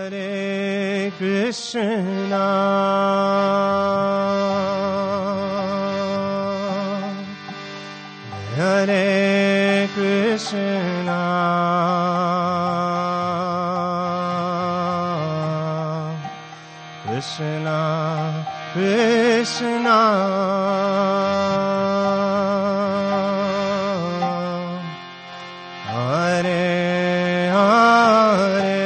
Hare Krishna, Hare Krishna, Krishna Krishna, Hare Hare,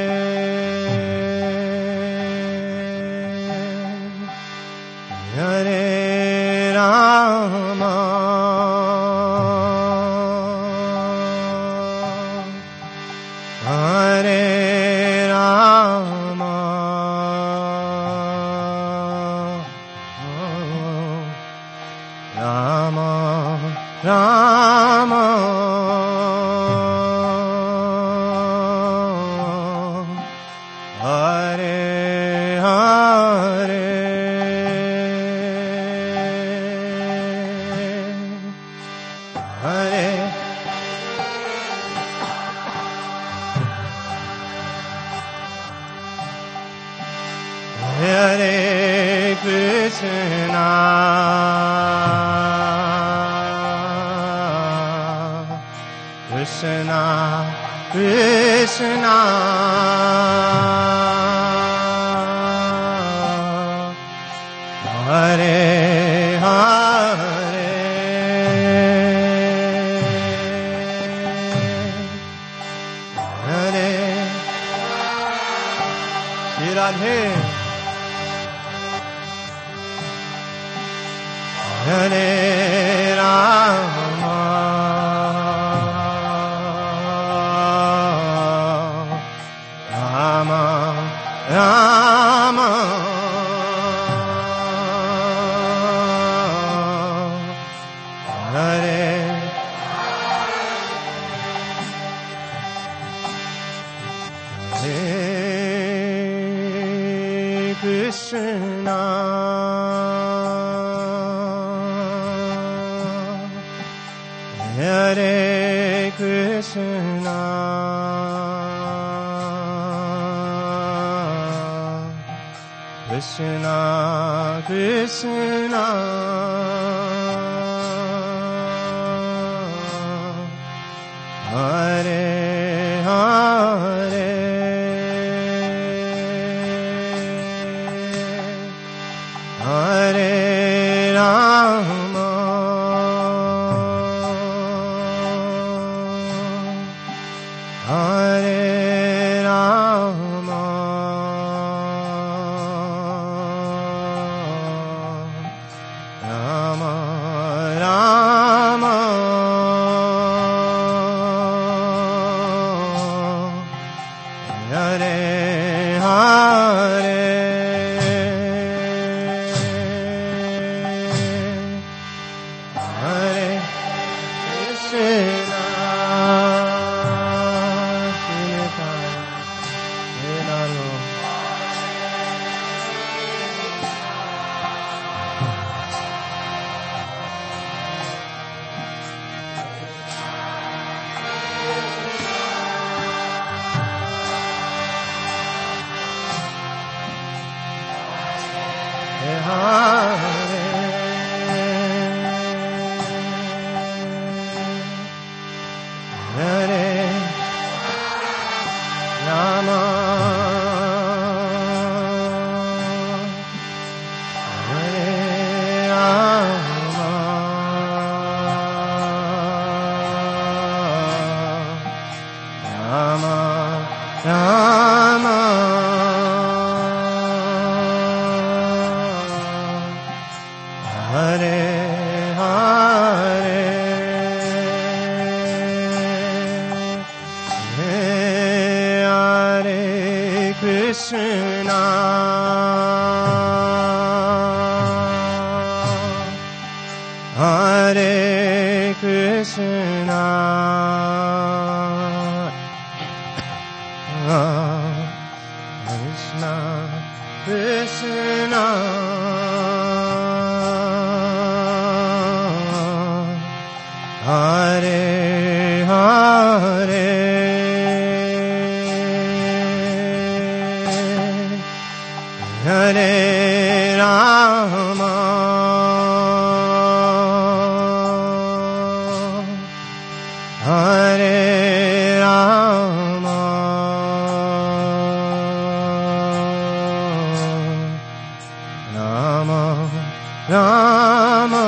Hare Rama, Hare Rama, Rama Rama, Hare Hare, Hare Hare Krishna, Krishna Krishna, Hare Hare, Hare Shri Radhe, Hare Rama, Rama Rama, Hare Hare Krishna, Hare Krishna, Krishna Krishna, Hare Hare, Hare Rama, Hare Rama, Rama Rama, Hare Hare, Hare Krishna, Krishna Hare Rama, Hare Rama, Rama Rama, Hare Hare, Hare Krishna, Hare Krishna, Krishna Krishna, Hare Hare, Hare Rama, Hare Rama, Rama Rama,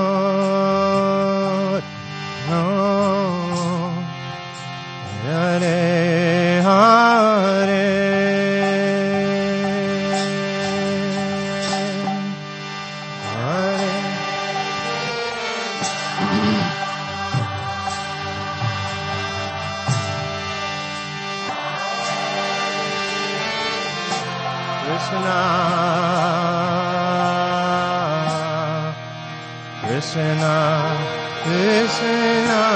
Hare Hare. Krishna, Krishna, Krishna,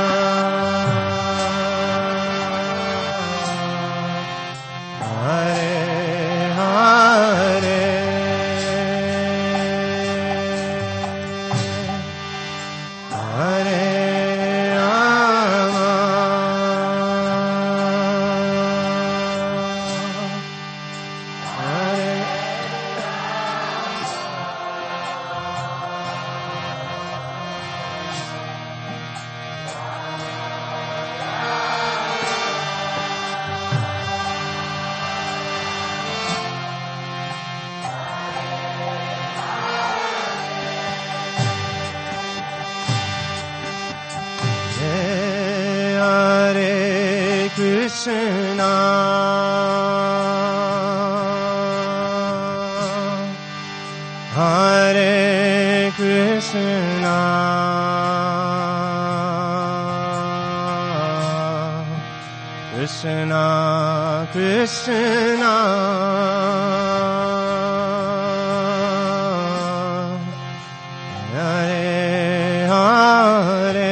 Hare Hare, Hare Rama, Hare Krishna, Hare Krishna, Krishna Krishna, Hare Hare,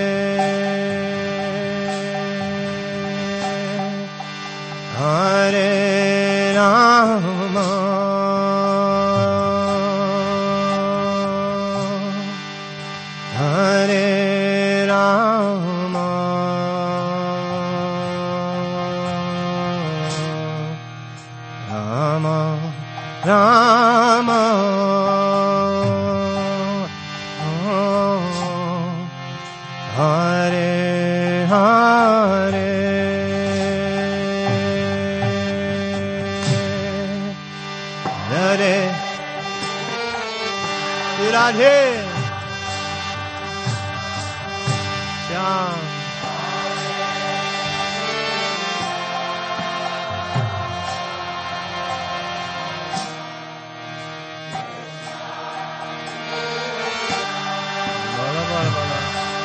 Hare Rama, Hare Rama, Rama Rama, Hare Hare, Hare Radhe Shyam, Bala Bala Bala,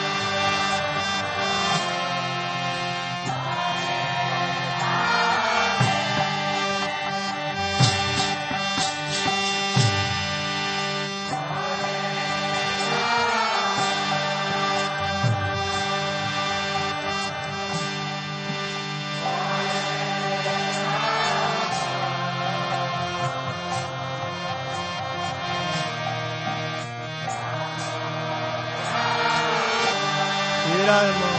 Rama,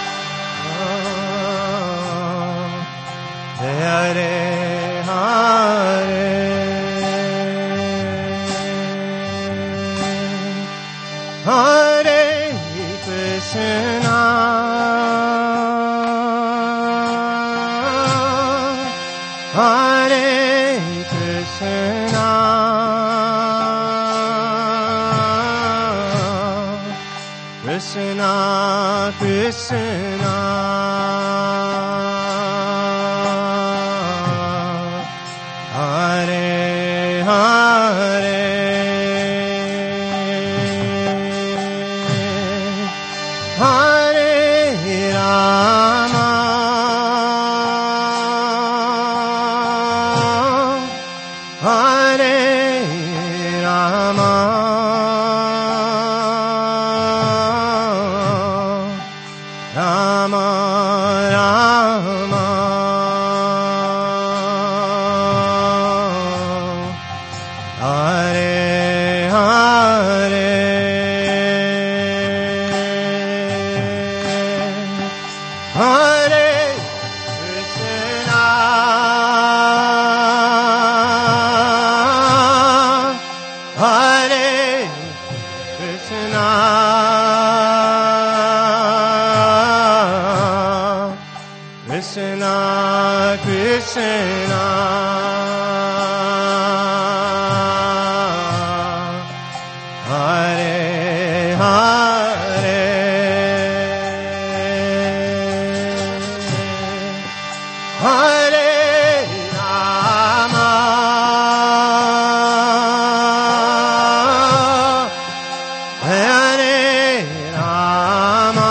Hare Hare, Hare Krishna, Hare Krishna, Krishna Krishna, Hare Hare, Hare Rama, Hare Rama, Rama Rama, Krishna, Hare Hare, Hare Rama, Hare Rama,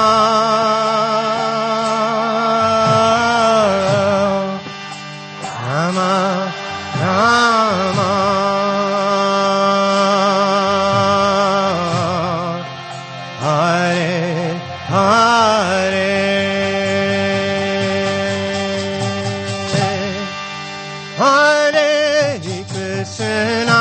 Rama Rama, Hare Hare, Hare Krishna,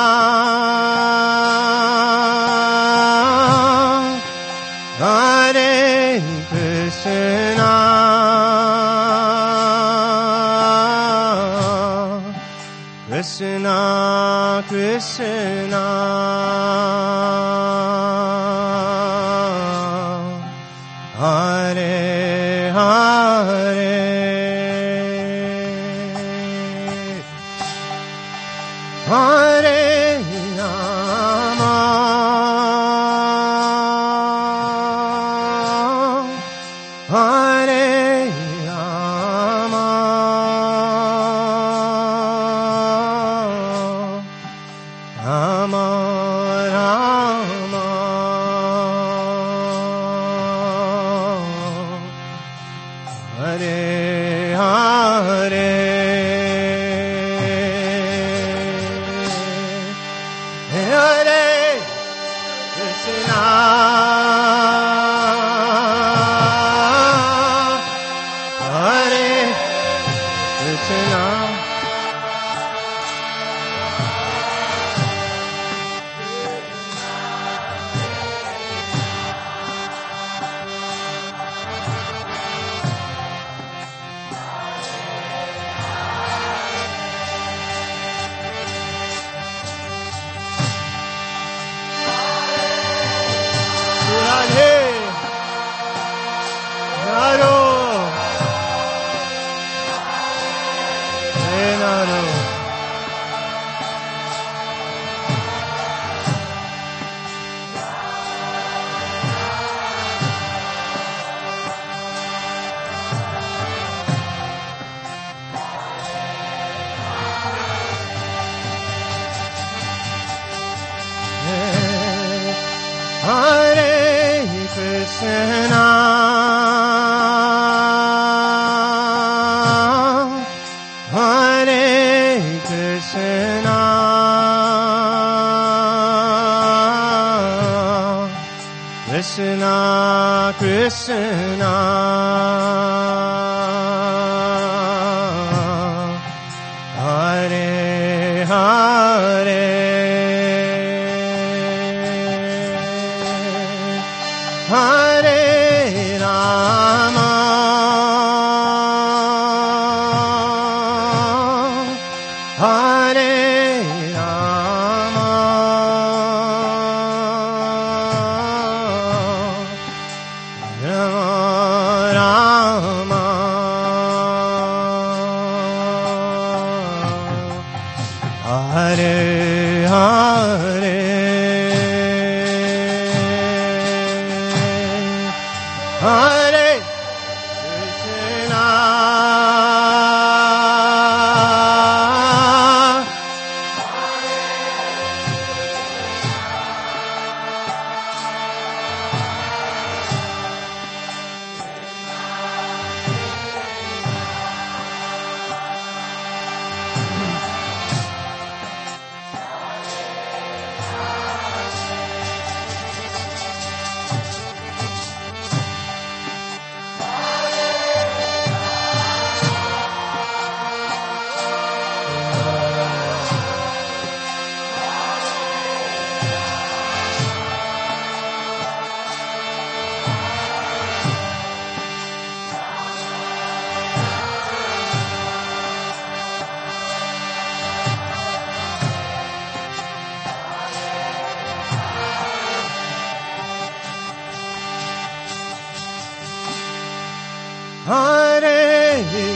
Hare Krishna, Krishna Krishna, Hare Hare, Hare Rama, Hare Rama, Rama Rama, Hare Hare, Hare Krishna, Hare Krishna, Radhe, Naro, Hey Naro, Hare Krishna, Hare Krishna, Krishna Krishna, Hare Hare, Hare Rama, Hare Rama, Rama Rama, Hare Hare, Hare Krishna,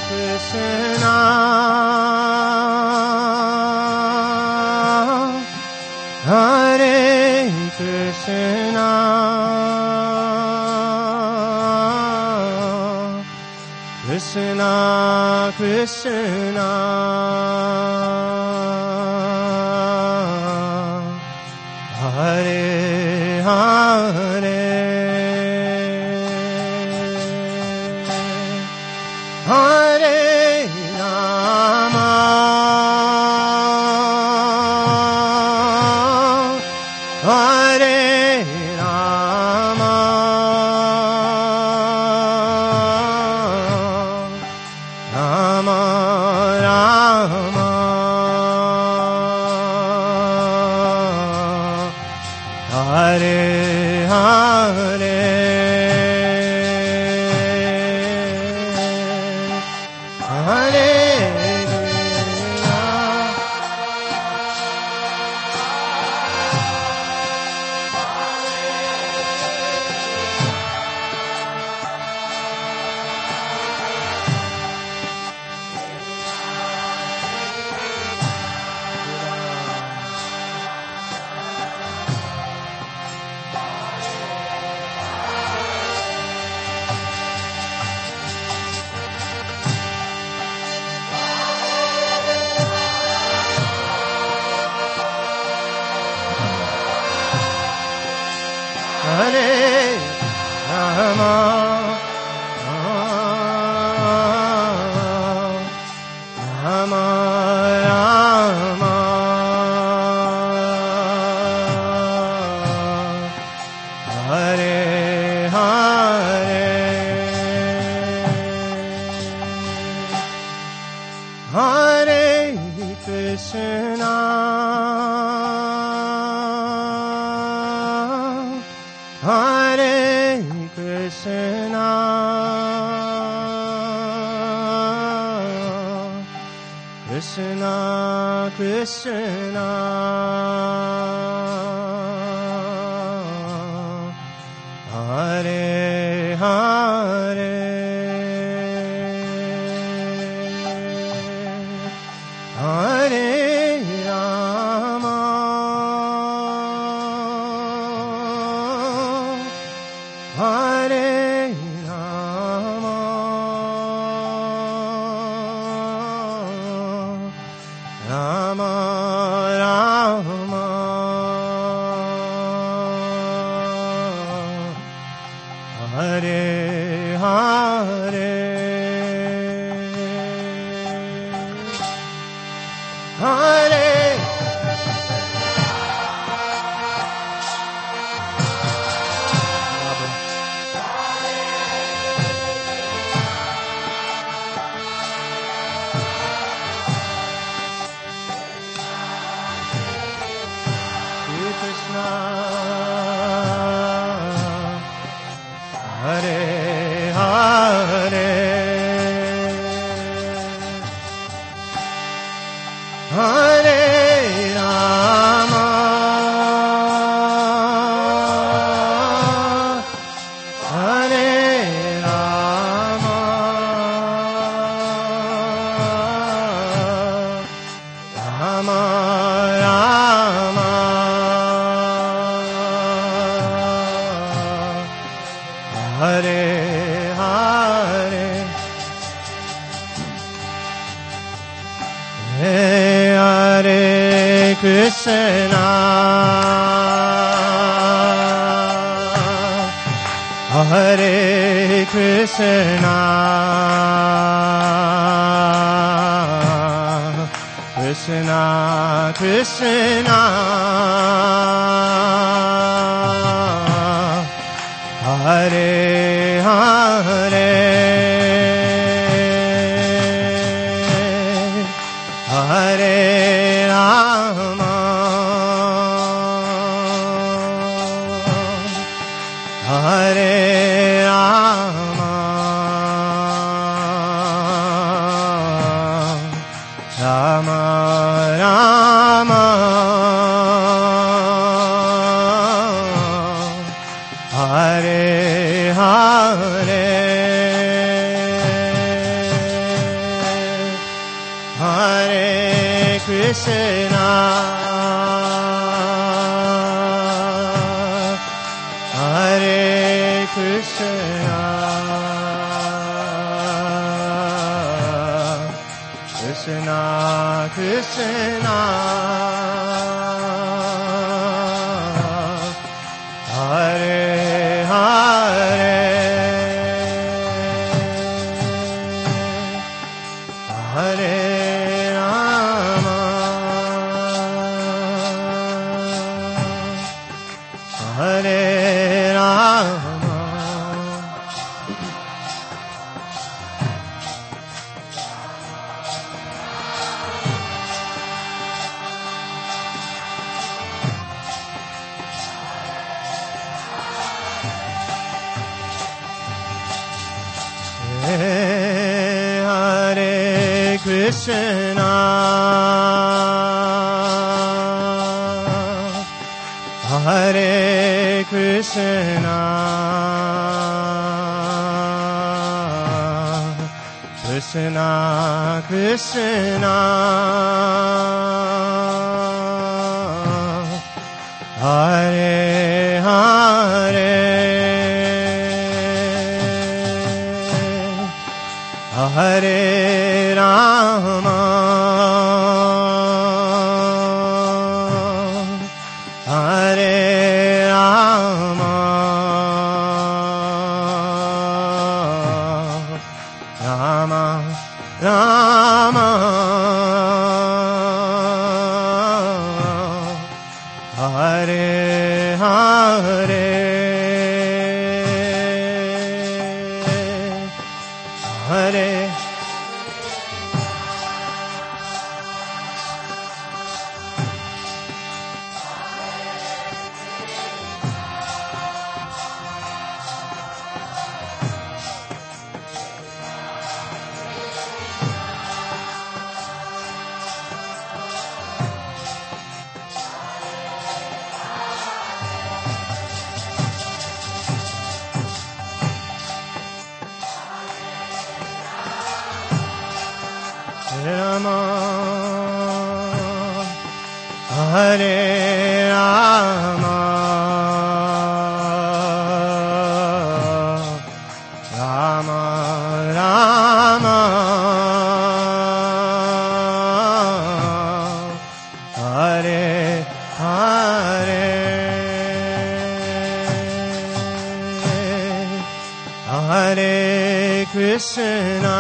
Krishna, Hare Krishna, Krishna Krishna, Hare Hare, Hare Rama, Hare Rama, Rama Rama, Hare Hare, Hare Hare Rama, Rama Rama, Hare Hare, Hare Krishna, Hare Krishna, Krishna Krishna, Hare Hare, Hare Rama, Hare Rama, Rama Rama, Hare Hare, Hare Krishna, Hare Hare, Hare Rama, Hare Rama, Rama Rama, Hare Hare, Hare Krishna, Hare Krishna, Krishna Krishna, Hare Hare, Hare Rama, Hare Rama, Rama Rama, Hare Hare, Hare Krishna, Hare Krishna, Krishna Krishna, Hare Hare, Hare Rama, Hare Rama, Hare Krishna, Hare Krishna, Krishna Krishna, Hare Hare, Hare Rama, Hare Rama, Rama Rama, Hare Hare, Hare Rama, Hare Rama, Rama Rama, Hare Hare, Hare Krishna,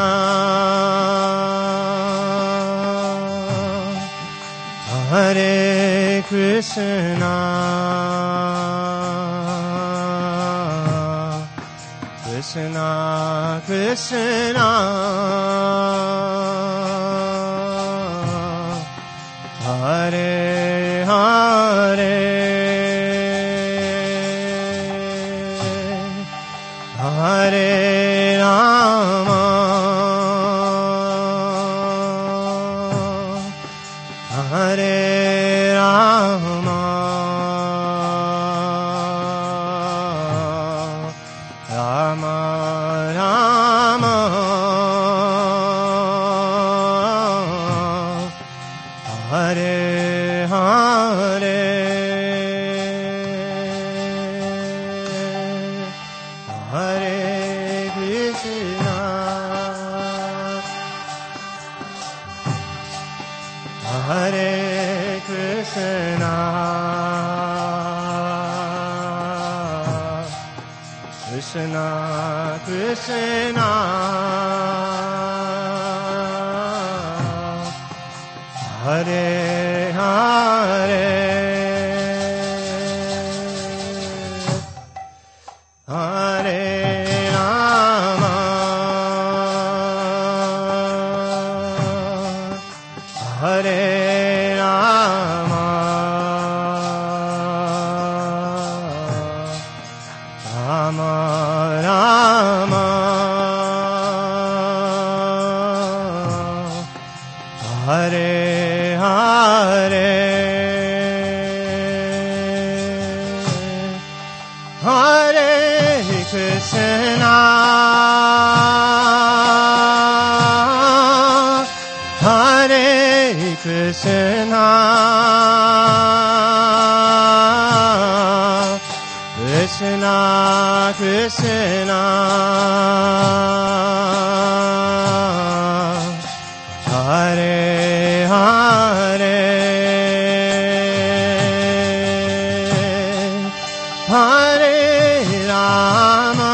Hare Krishna, Krishna Krishna, Hare Hare, Hare Rama, Hare Rama, Rama Rama, Hare Hare, Hare Krishna, Hare Krishna, Krishna Krishna, Hare Hare, Hare Rama, Hare Rama, Rama Rama, Hare Hare, Hare Krishna, Hare Krishna, Krishna Krishna, Hare Hare, Hare Rama,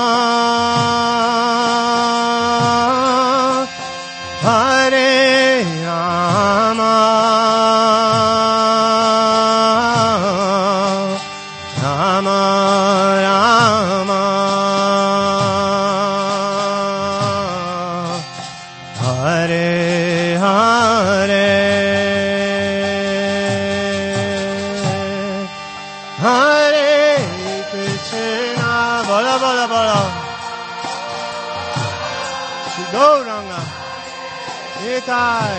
Hare Rama, Rama Rama, Hare Hare, Hare Krishna, Bala Bala Bala, Gauranga, Nitai,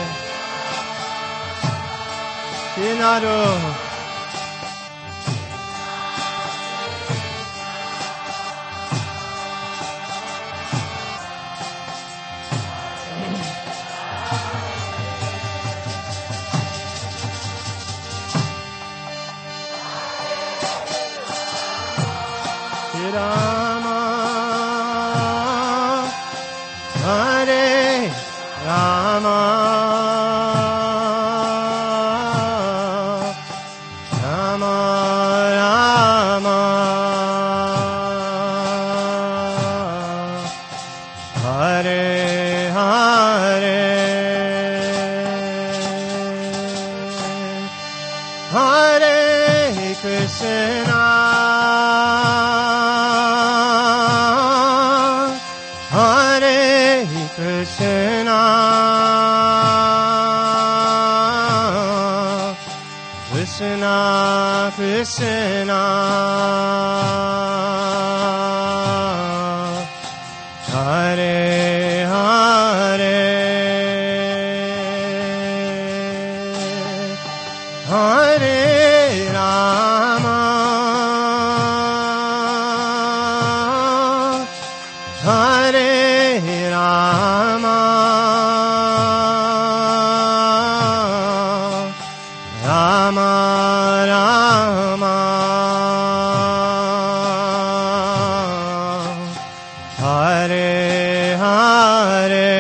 Shinaru, Rama, Hare Rama, Rama Rama, Hare Hare, Hare Krishna, Hare Krishna, Krishna Krishna, Hare Hare, Hare Rama, Hare Rama, Rama Rama, Hare Hare,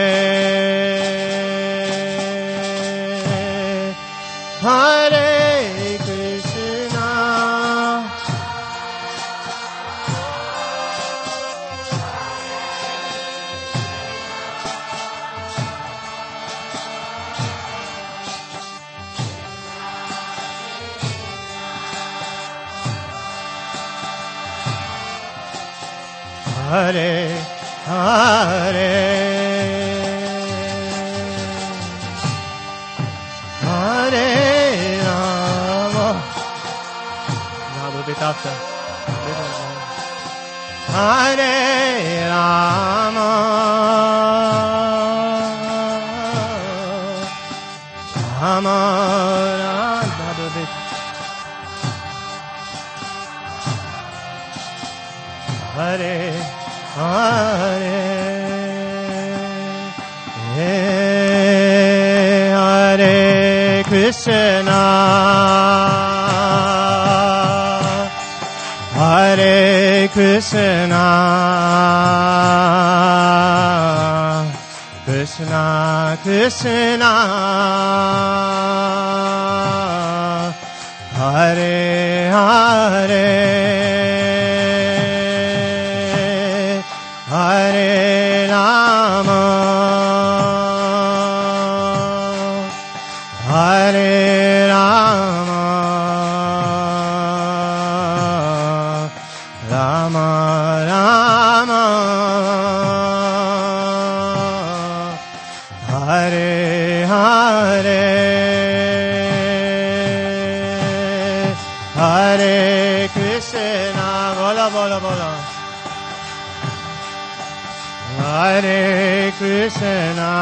Hare Krishna, Hare Hare, Hare Rama, Hare Rama, Rama Rama, Hare Hare, Hare Krishna, Hare Krishna, Krishna Krishna, Hare Hare, Hare Rama, Hare Rama, Rama Rama, Hare Hare, Hare Krishna, Bola Bola Bola, Hare Krishna,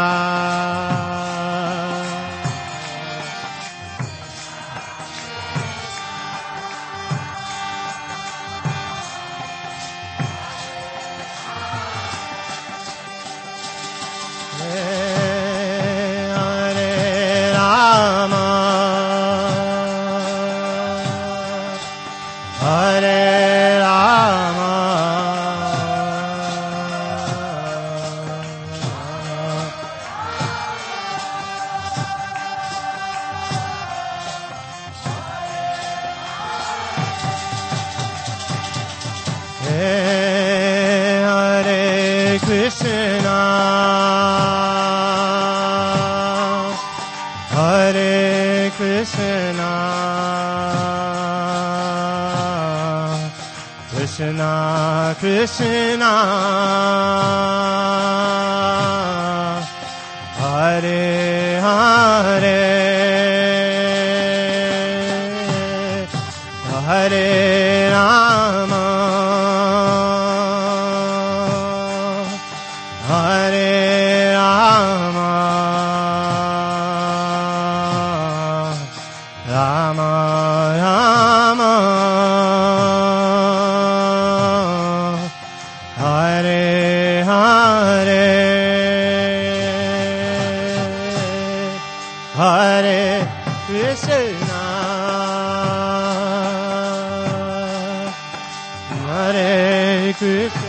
Krishna, Hare Krishna, Krishna Krishna, Hare Hare, Hare Rama, Hare Rama, Rama Rama, Hare Hare, Hare Krishna, Hare Krishna.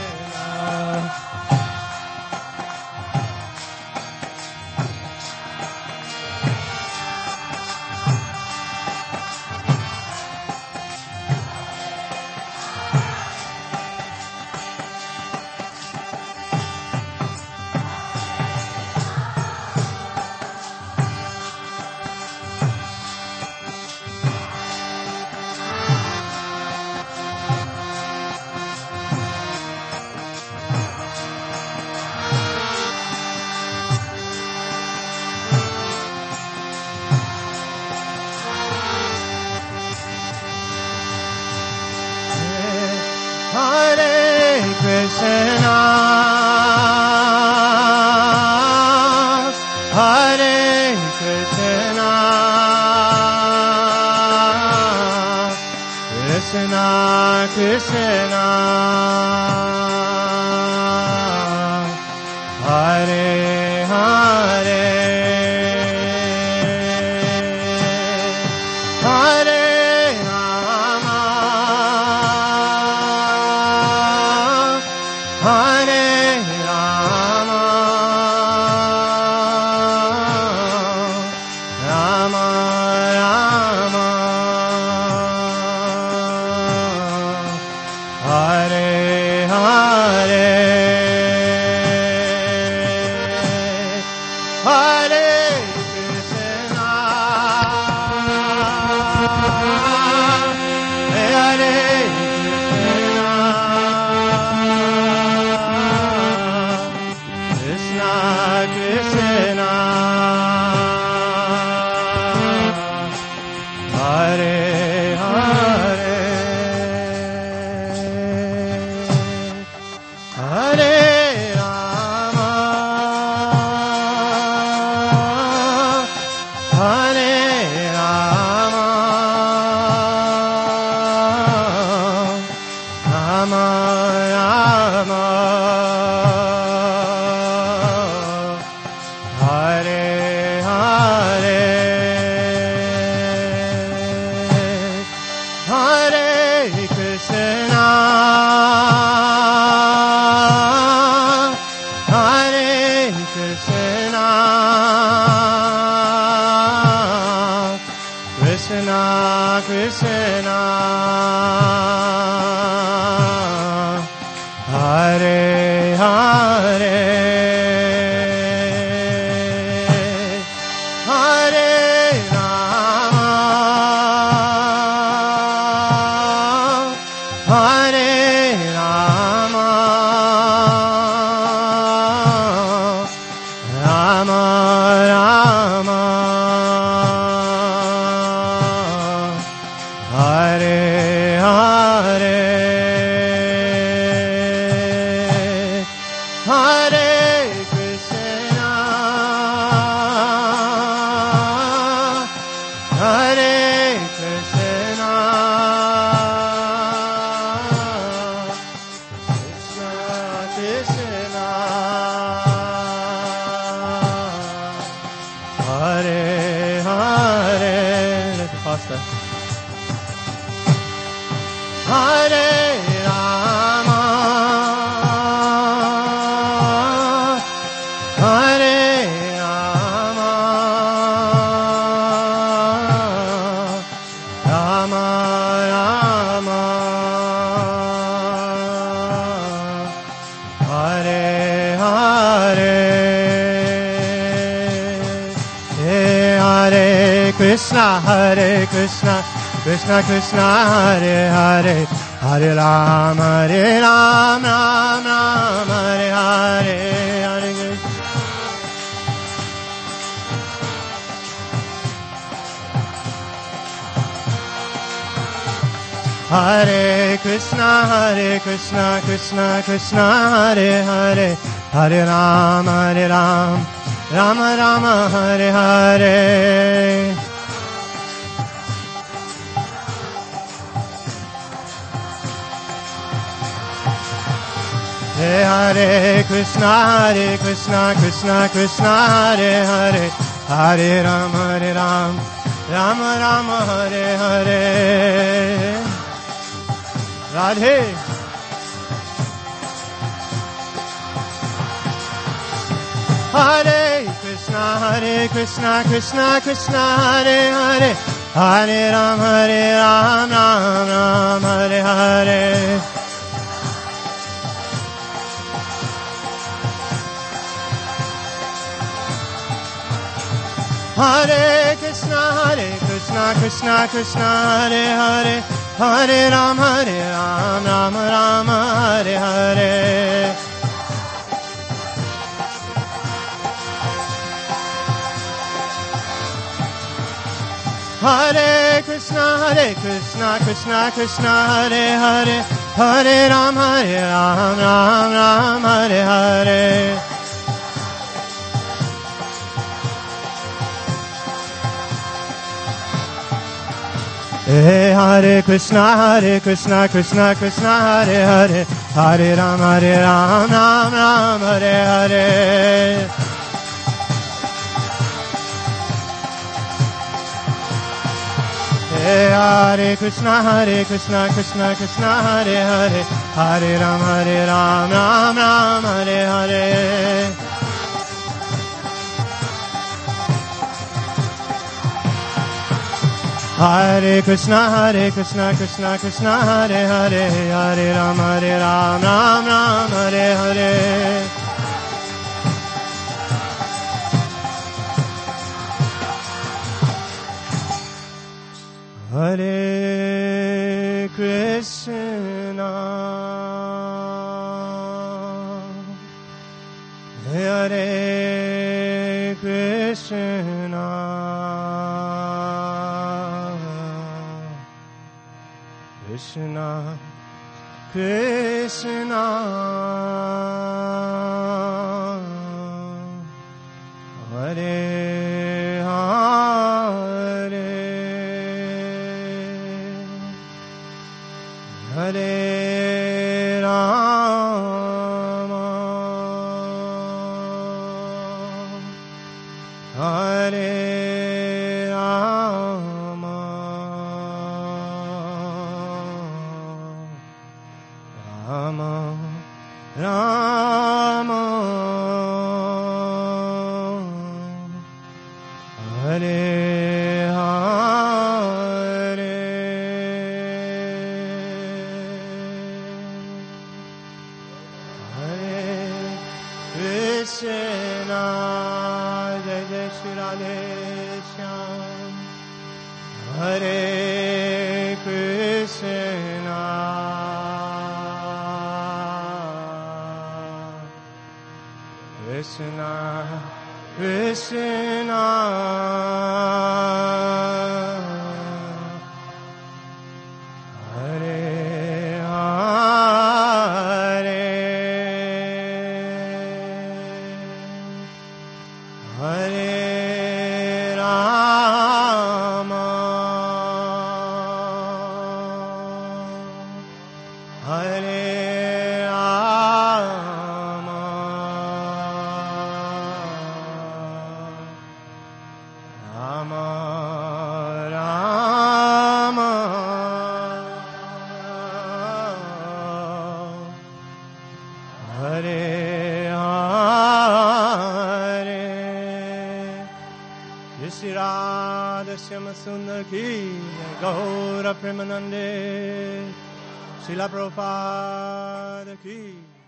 Hare Krishna, Hare Krishna, Krishna Krishna, Hare Hare, Hare Rama, Hare Rama, Rama Rama, Hare Hare, Hare Krishna, Hare Krishna, Krishna, Hare Hare, Hare Rama, Hare Rama, Rama Rama, Hare Hare, Hare Krishna, Hare Krishna, Krishna Krishna, Hare Hare, Hare Rama, Hare Rama, Rama Rama, Hare Hare, Hare Krishna, Hare Krishna, Krishna Krishna, Hare Hare. Let's faster. Hare Rama, Hare Rama, Rama Rama, Hare Hare Krishna, Krishna Krishna, Hare Hare, Hare Ram, Ram Ram, Hare Hare, Hare Krishna. Hare Krishna, Krishna Krishna, Hare Hare, Hare Ram, Ram Ram, Hare Hare. Hare Krishna, Krishna Krishna, Hare Hare, Hare Ram, Ram Ram, Hare Hare. Radhe. Hare Krishna, Krishna Krishna, Hare Hare, Hare Ram, Ram Ram, Hare Hare. Hare Krishna, Krishna Krishna, Hare Hare, Hare Ram, Ram Ram, Hare Hare. Hare Krishna, Krishna Krishna, Hare Hare, Hare Ram, Ram Ram, Hare Hare. Hare Krishna, Krishna Krishna, Hare Hare, Hare Ram, Ram Ram, Hare Hare. Hare Krishna, Krishna Krishna, Hare Hare, Hare Ram, Ram Ram, Hare Hare. Hare Krishna, Krishna Krishna, Hare Hare, Hare Ram, Ram Ram, Hare Hare. Hare Krishna, Hare Krishna, Krishna Krishna, Hare Hare, Hare Rama, Hare Rama, Rama Rama, Hare Krishna, Jai Jai Shri Radhe Shyam. Hare Krishna, Krishna Krishna, Hare Hare, Hare Rama, Hare Rama, Rama Rama, Hare Shri Radha Shyama Sundar ki Gaura Premanande, Srila Prabhupada ki